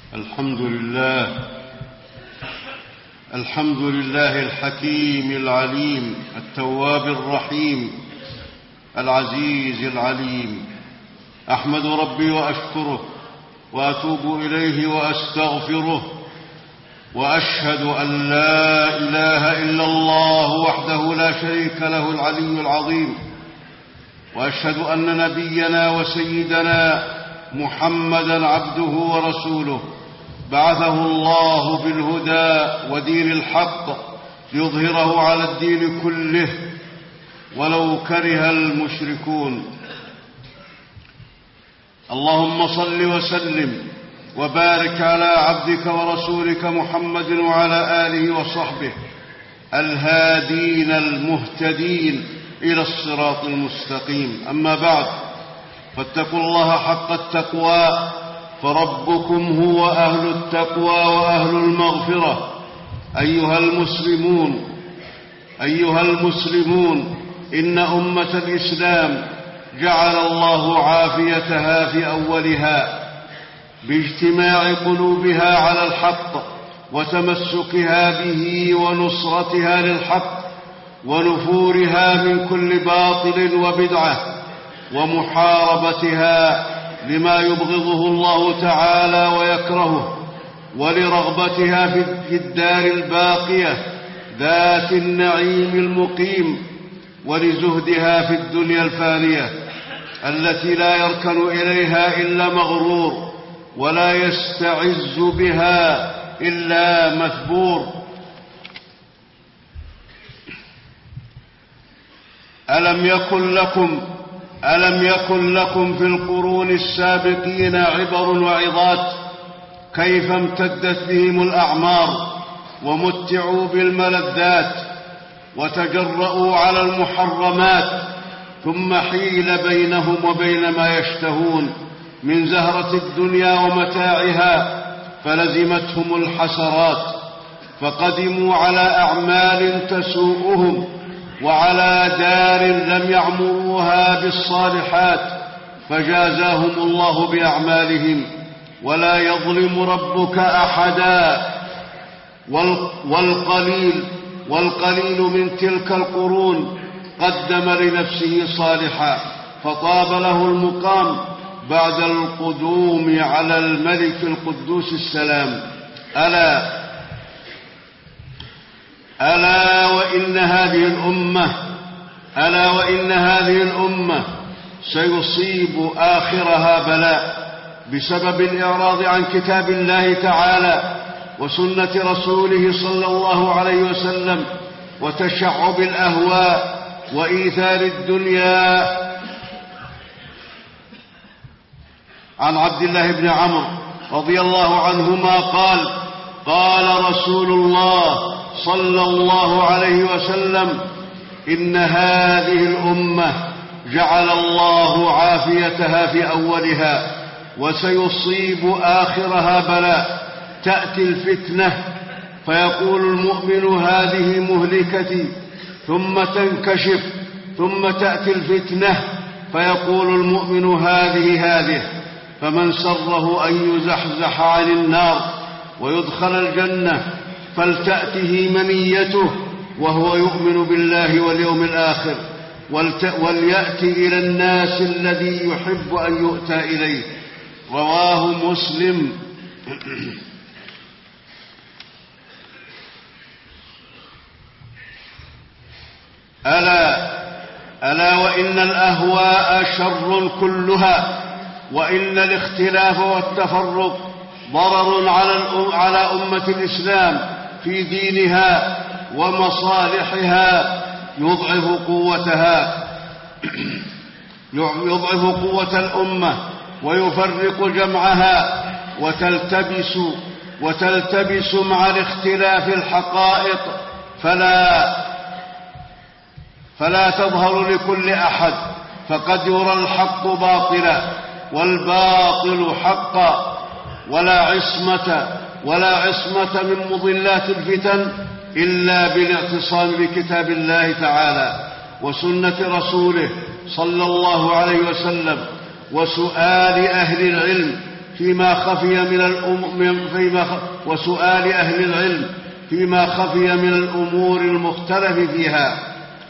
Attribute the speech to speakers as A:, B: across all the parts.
A: الحمد لله الحكيم العليم التواب الرحيم العزيز العليم. أحمد ربي وأشكره وأتوب إليه وأستغفره، وأشهد أن لا إله إلا الله وحده لا شريك له العلي العظيم، وأشهد أن نبينا وسيدنا محمدًا عبده ورسوله بعثه الله بالهدى ودين الحق ليظهره على الدين كله ولو كره المشركون. اللهم صل وسلم وبارك على عبدك ورسولك محمد وعلى آله وصحبه الهادين المهتدين إلى الصراط المستقيم. أما بعد، فاتقوا الله حق التقوى، فربكم هو أهل التقوى وأهل المغفرة. أيها المسلمون، إن أمة الإسلام جعل الله عافيتها في أولها باجتماع قلوبها على الحق وتمسكها به ونصرتها للحق ونفورها من كل باطل وبدعة ومحاربتها لما يبغضه الله تعالى ويكرهه، ولرغبتها في الدار الباقية ذات النعيم المقيم، ولزهدها في الدنيا الفانية التي لا يركن إليها إلا مغرور ولا يستعز بها إلا مثبور. ألم يكن لكم في القرون السابقين عبر وعظات كيف امتدت بهم الأعمار ومتعوا بالملذات وتجرؤوا على المحرمات، ثم حيل بينهم وبين ما يشتهون من زهرة الدنيا ومتاعها فلزمتهم الحسرات، فقدموا على أعمال تسوءهم وعلى دار لم يعمروها بالصالحات فجازاهم الله بأعمالهم، ولا يظلم ربك أحدا. والقليل من تلك القرون قدم لنفسه صالحا فطاب له المقام بعد القدوم على الملك القدوس السلام. ألا وإن هذه الأمة سيصيب آخرها بلاء بسبب الإعراض عن كتاب الله تعالى وسنة رسوله صلى الله عليه وسلم وتشعب الأهواء وإيثار الدنيا. عن عبد الله بن عمرو رضي الله عنهما قال رسول الله صلى الله عليه وسلم: إن هذه الأمة جعل الله عافيتها في أولها وسيصيب آخرها بلاء. تأتي الفتنة فيقول المؤمن هذه مهلكتي، ثم تنكشف، ثم تأتي الفتنة فيقول المؤمن هذه، فمن سره أن يزحزح عن النار ويدخل الجنة فلتأته منيته وهو يؤمن بالله واليوم الآخر، وليأتي إلى الناس الذي يحب أن يؤتى إليه. رواه مسلم. ألا وإن الأهواء شر كلها، وإن الاختلاف والتفرق ضرر على أمة الإسلام في دينها ومصالحها، يضعف قوة الأمة ويفرق جمعها، وتلتبس مع الاختلاف الحقائق فلا تظهر لكل أحد، فقد يرى الحق باطلا والباطل حقا، ولا عصمة من مضلات الفتن إلا بالاعتصام بكتاب الله تعالى وسنة رسوله صلى الله عليه وسلم، وسؤال أهل العلم فيما خفي وسؤال أهل العلم فيما خفي من الأمور المختلف فيها.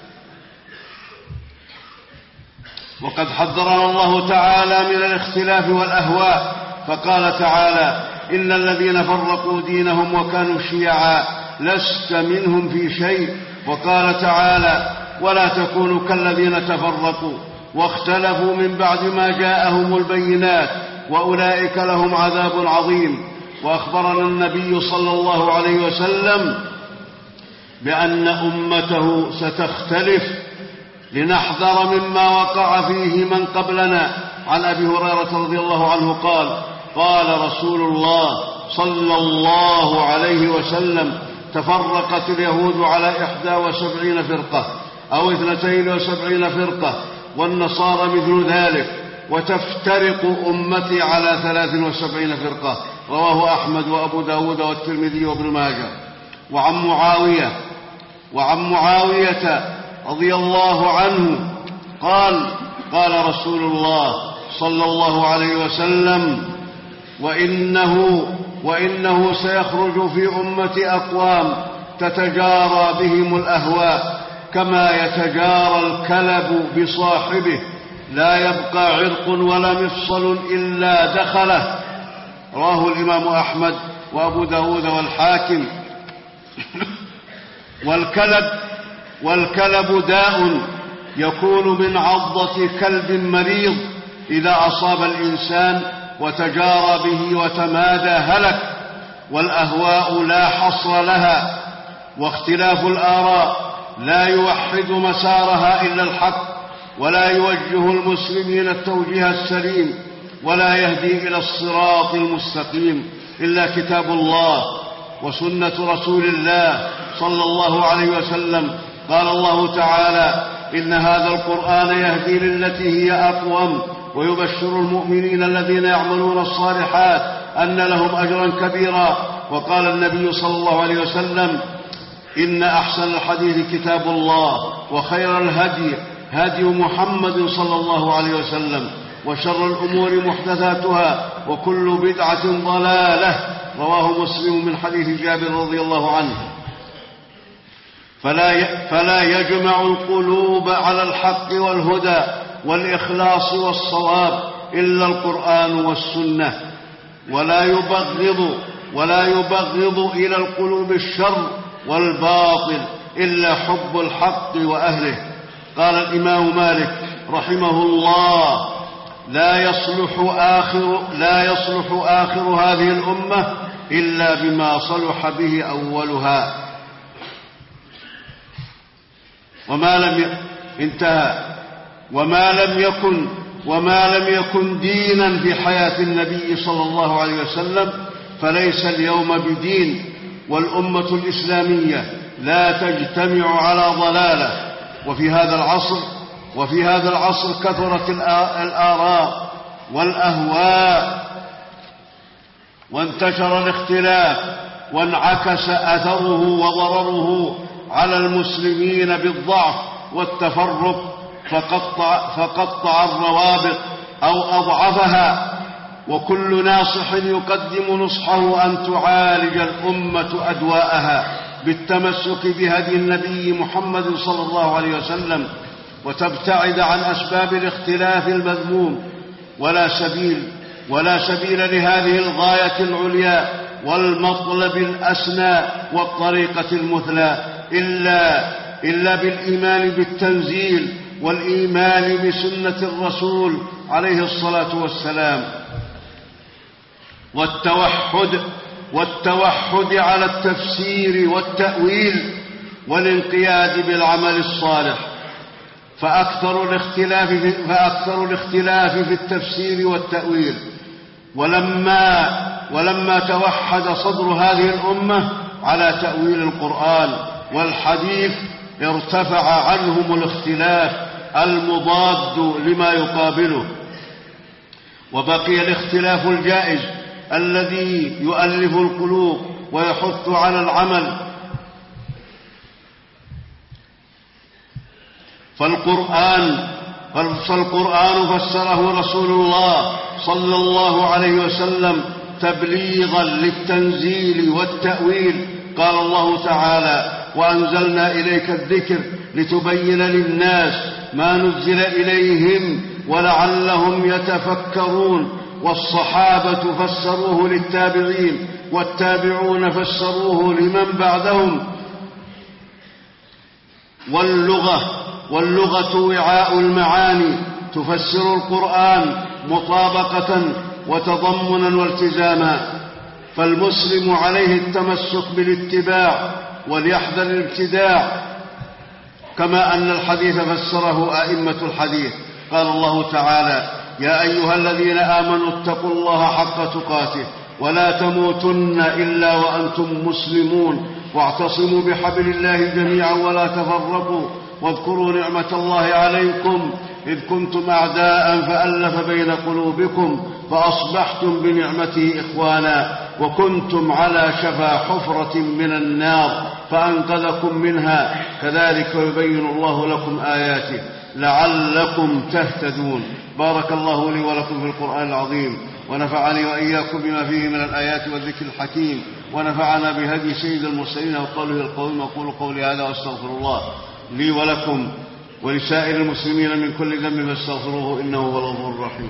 A: وقد حذرنا الله تعالى من الاختلاف والأهواء، فقال تعالى: إن الذين فرقوا دينهم وكانوا شيعا لست منهم في شيء. وقال تعالى: ولا تكونوا كالذين تفرقوا واختلفوا من بعد ما جاءهم البينات وأولئك لهم عذاب عظيم. وأخبرنا النبي صلى الله عليه وسلم بأن أمته ستختلف لنحذر مما وقع فيه من قبلنا. عن أبي هريرة رضي الله عنه قال: قال رسول الله صلى الله عليه وسلم: تفرقت اليهود على 71 فرقة أو 72 فرقة، والنصارى مثل ذلك، وتفترق أمتي على 73 فرقة. رواه أحمد وأبو داود والترمذي وابن ماجه. وعن معاوية رضي الله عنه قال: قال رسول الله صلى الله عليه وسلم: وإنه سيخرج في أمتي أقوام تتجارى بهم الأهواء كما يتجارى الكلب بصاحبه، لا يبقى عرق ولا مفصل إلا دخله. رواه الإمام أحمد وأبو داود والحاكم. والكلب داء يكون من عضة كلب مريض، إذا أصاب الإنسان وتجارى به وتمادى هلك. والأهواء لا حصر لها، واختلاف الآراء لا يوحد مسارها إلا الحق، ولا يوجه المسلمين التوجيه السليم، ولا يهدي إلى الصراط المستقيم إلا كتاب الله وسنة رسول الله صلى الله عليه وسلم. قال الله تعالى: إن هذا القرآن يهدي للتي هي أقوم ويبشر المؤمنين الذين يعملون الصالحات أن لهم أجرا كبيرا. وقال النبي صلى الله عليه وسلم: إن أحسن الحديث كتاب الله، وخير الهدي هدي محمد صلى الله عليه وسلم، وشر الأمور محدثاتها، وكل بدعة ضلالة. رواه مسلم من حديث جابر رضي الله عنه. فلا يجمع القلوب على الحق والهدى والإخلاص والصواب إلا القرآن والسنة، ولا يبغض إلى القلوب الشر والباطل إلا حب الحق وأهله. قال الإمام مالك رحمه الله: لا يصلح آخر هذه الأمة إلا بما صلح به أولها. وما لم يكن دينا في حياة النبي صلى الله عليه وسلم فليس اليوم بدين. والأمة الإسلامية لا تجتمع على ضلالة. وفي هذا العصر كثرت الآراء والأهواء، وانتشر الاختلاف، وانعكس أثره وضرره على المسلمين بالضعف والتفرق، فقطع الروابط أو أضعفها. وكل ناصح يقدم نصحه أن تعالج الأمة أدواءها بالتمسك بهدي النبي محمد صلى الله عليه وسلم، وتبتعد عن أسباب الاختلاف المذموم. ولا سبيل لهذه الغاية العليا والمطلب الأسنى والطريقة المثلى إلا بالإيمان بالتنزيل، والإيمان بسنة الرسول عليه الصلاة والسلام، والتوحد على التفسير والتأويل، والانقياد بالعمل الصالح. فأكثر الاختلاف في التفسير والتأويل. ولما توحد صدر هذه الأمة على تأويل القرآن والحديث ارتفع عنهم الاختلاف المضاد لما يقابله، وبقي الاختلاف الجائز الذي يؤلف القلوب ويحث على العمل. فالقرآن فسره رسول الله صلى الله عليه وسلم تبليغا للتنزيل والتأويل. قال الله تعالى: وأنزلنا إليك الذكر لتبين للناس ما نزل إليهم ولعلهم يتفكرون. والصحابة فسروه للتابعين، والتابعون فسروه لمن بعدهم. واللغة وعاء المعاني، تفسر القرآن مطابقة وتضمنا والتزاما. فالمسلم عليه التمسك بالاتباع وليحذر الابتداع، كما أن الحديث فسره أئمة الحديث. قال الله تعالى: يا أيها الذين آمنوا اتقوا الله حق تقاته ولا تموتن إلا وأنتم مسلمون، واعتصموا بحبل الله جميعا ولا تفرقوا، واذكروا نعمة الله عليكم إذ كنتم أعداء فألف بين قلوبكم فأصبحتم بنعمته إخوانا، وكنتم على شفا حفرة من النار فأنقذكم منها، كذلك يبين الله لكم آياته لعلكم تهتدون. بارك الله لي ولكم في القرآن العظيم، ونفعني وإياكم بما فيه من الآيات والذكر الحكيم، ونفعنا بهدي سيد المرسلين وقوله القويم. أقول قولي هذا وأستغفر الله لي ولكم ولسائر المسلمين من كل ذنب فاستغفروه إنه هو الغفور الرحيم.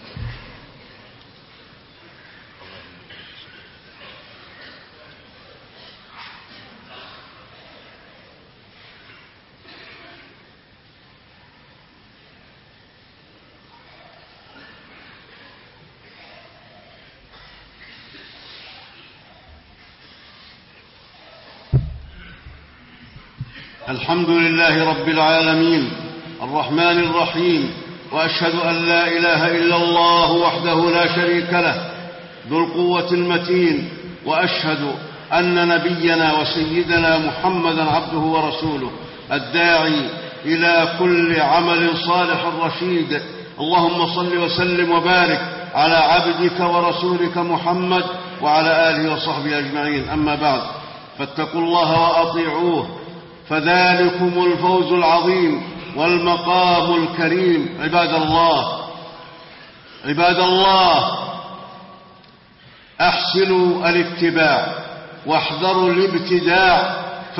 A: الحمد لله رب العالمين الرحمن الرحيم، وأشهد أن لا إله إلا الله وحده لا شريك له ذو القوة المتين، وأشهد أن نبينا وسيدنا محمدا عبده ورسوله الداعي إلى كل عمل صالح رشيد. اللهم صل وسلم وبارك على عبدك ورسولك محمد وعلى آله وصحبه أجمعين. أما بعد، فاتقوا الله وأطيعوه، فذلكم الفوز العظيم والمقام الكريم. عباد الله، أحسنوا الاتباع واحذروا الابتداع،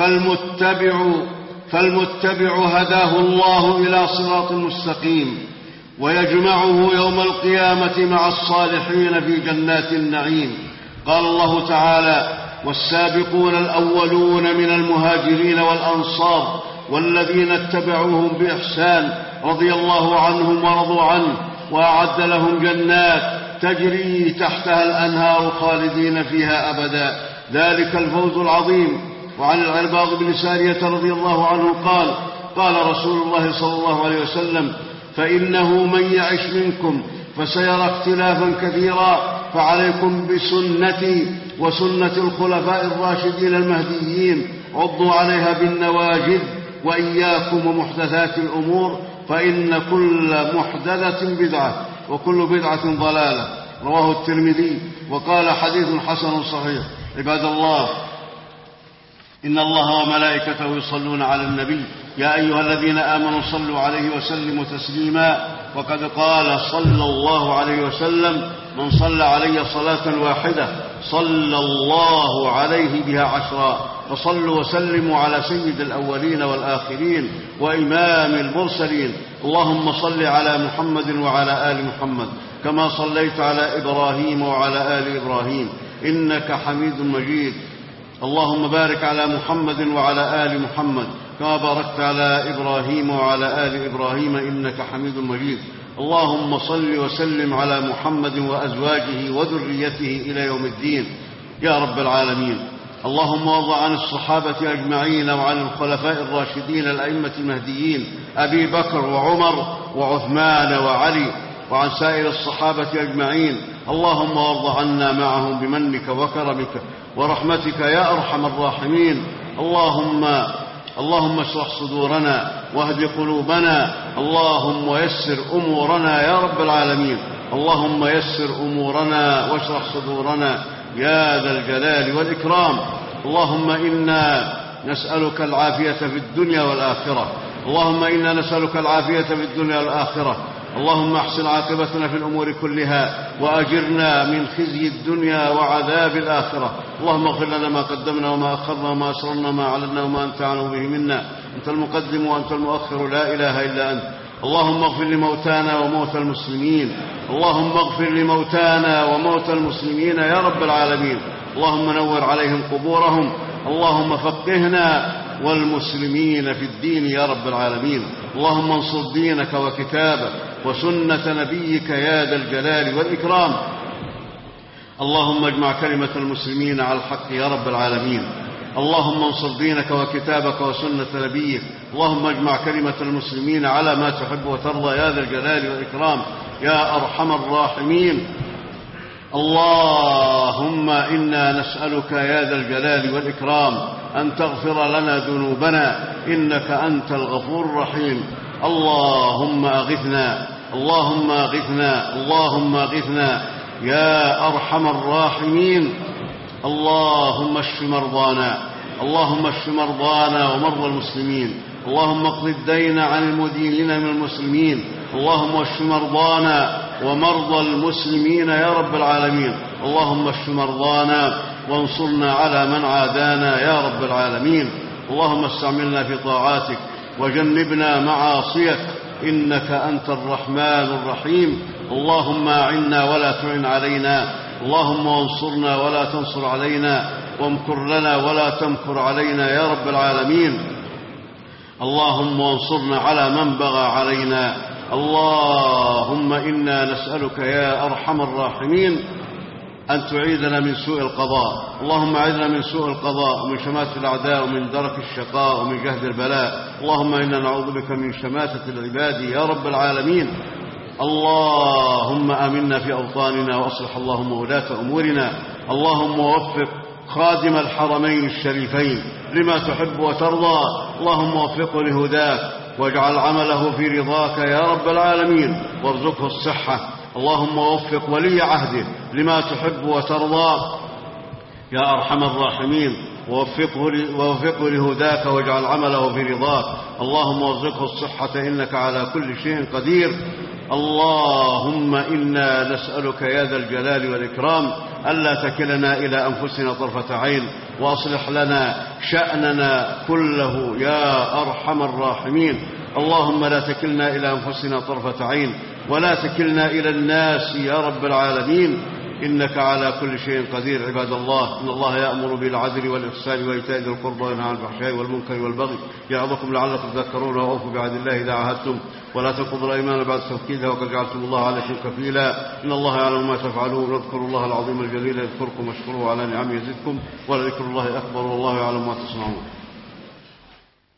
A: فالمتبع هداه الله إلى صراط مستقيم، ويجمعه يوم القيامة مع الصالحين في جنات النعيم. قال الله تعالى: والسابقون الأولون من المهاجرين والأنصار والذين اتبعوهم بإحسان رضي الله عنهم ورضوا عنه، وأعد لهم جنات تجري تحتها الأنهار خالدين فيها أبدا، ذلك الفوز العظيم. وعن العرباض بن سارية رضي الله عنه قال: قال رسول الله صلى الله عليه وسلم: فإنه من يعش منكم فسيرى اختلافا كثيرا، فعليكم بسنتي وسنة الخلفاء الراشدين المهديين، عضوا عليها بالنواجذ، وإياكم ومحدثات الأمور، فإن كل محدثة بدعة وكل بدعة ضلالة. رواه الترمذي وقال: حديث حسن صحيح. عباد الله، إن الله وملائكته يصلون على النبي، يا أيها الذين آمنوا صلوا عليه وسلموا تسليما. وقد قال صلى الله عليه وسلم: من صلى علي صلاة واحدة صلى الله عليه بها 10. فصلوا وسلموا على سيد الأولين والآخرين وإمام المرسلين. اللهم صل على محمد وعلى آل محمد كما صليت على إبراهيم وعلى آل إبراهيم إنك حميد مجيد. اللهم بارك على محمد وعلى آل محمد كما باركت على إبراهيم وعلى آل إبراهيم إنك حميد مجيد. اللهم صل وسلم على محمد وأزواجه وذريته إلى يوم الدين يا رب العالمين. اللهم وارض عن الصحابة أجمعين وعن الخلفاء الراشدين الأئمة المهديين أبي بكر وعمر وعثمان وعلي، وعن سائر الصحابة أجمعين. اللهم وارض عنا معهم بمنك وكرمك ورحمتك يا أرحم الراحمين. اللهم اشرح صدورنا واهد قلوبنا، اللهم يسر أمورنا يا رب العالمين. اللهم يسر أمورنا واشرح صدورنا يا ذا الجلال والإكرام. اللهم إنا نسألك العافية في الدنيا والآخرة، اللهم إنا نسألك العافية في الدنيا والآخرة. اللهم احسن عاقبتنا في الأمور كلها وأجرنا من خزي الدنيا وعذاب الآخرة. اللهم اغفر لنا ما قدمنا وما أخرنا وما أسررنا وما أعلنا وما أنت أعلم به منا. أنت المقدم وأنت المؤخر، لا إله إلا أنت. اللهم اغفر لموتانا وموتى المسلمين. اللهم اغفر لموتانا وموتى المسلمين يا رب العالمين. اللهم نور عليهم قبورهم. اللهم فقهنا والمسلمين في الدين يا رب العالمين. اللهم انصر دينك وكتابك وسنة نبيك يا ذا الجلال والإكرام. اللهم اجمع كلمة المسلمين على الحق يا رب العالمين. اللهم انصر دينك وكتابك وسنة نبيك. اللهم اجمع كلمة المسلمين على ما تحب وترضى يا ذا الجلال والإكرام يا أرحم الراحمين. اللهم إنا نسألك يا ذا الجلال والإكرام أن تغفر لنا ذنوبنا، إنك أنت الغفور الرحيم. اللهم أغثنا، اللهم أغثنا، اللهم أغثنا يا أرحم الراحمين. اللهم اشف مرضانا، اللهم اشف مرضانا ومرضى المسلمين. اللهم اقض الدين عن المدينين من المسلمين. اللهم اشف مرضانا ومرضى المسلمين يا رب العالمين. اللهم اشف مرضانا وانصرنا على من عادانا يا رب العالمين. اللهم استعملنا في طاعاتك وجنبنا معاصيك، إنك أنت الرحمن الرحيم. اللهم أعنا ولا تعن علينا، اللهم وانصرنا ولا تنصر علينا، وامكر لنا ولا تمكر علينا يا رب العالمين. اللهم وانصرنا على من بغى علينا. اللهم إنا نسألك يا أرحم الراحمين أن تعيذنا من سوء القضاء. اللهم أعذنا من سوء القضاء ومن شماتة الأعداء ومن درك الشقاء ومن جهد البلاء. اللهم إنا نعوذ بك من شماتة العباد يا رب العالمين. اللهم آمنا في أوطاننا وأصلح اللهم ولاة أمورنا. اللهم وفق خادم الحرمين الشريفين لما تحب وترضى. اللهم وفقه لهداك واجعل عمله في رضاك يا رب العالمين، وارزقه الصحة. اللهم وفق ولي عهده لما تحب وترضى يا أرحم الراحمين، ووفقه لهداك واجعل عمله في رضاك. اللهم وارزقه الصحة إنك على كل شيء قدير. اللهم إنا نسألك يا ذا الجلال والإكرام ألا تكلنا إلى أنفسنا طرفة عين، وأصلح لنا شأننا كله يا أرحم الراحمين. اللهم لا تكلنا إلى أنفسنا طرفة عين، ولا تكلنا إلى الناس يا رب العالمين، إنك على كل شيء قدير. عباد الله، إن الله يأمر بالعدل والإحسان وإيتاء ذي القربى وينهى عن الفحشاء والمنكر والبغي يعظكم لعلكم تذكرون. وأوفوا بعهد الله إذا عاهدتم، ولا تنقضوا الأيمان بعد توكيدها، وقد جعلتم الله عليكم كفيلا. إن الله يعلم ما تفعلون. واذكروا الله العظيم الجليل يذكركم، واشكروه على نعمه يزدكم، ولذكر الله أكبر، والله يعلم ما تصنعون.